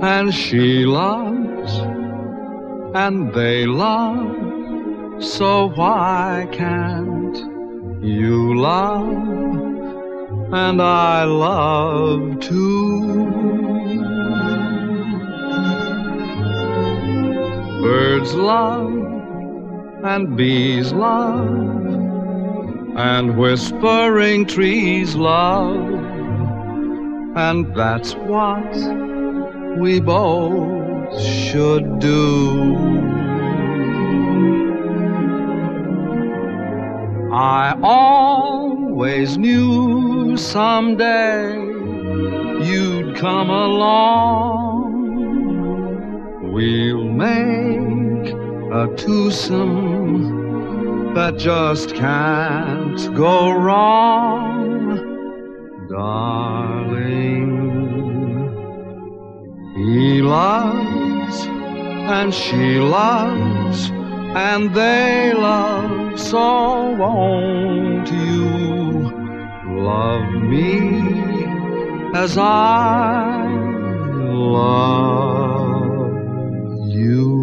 and she loves, and they love, so why can't you love, and I love too? Birds love, and bees love, and whispering trees love, and that's what we both should do. I always knew someday you'd come along. We'll make a twosome that just can't go wrong, darling. He loves, and she loves, and they love, so won't you love me as I love you?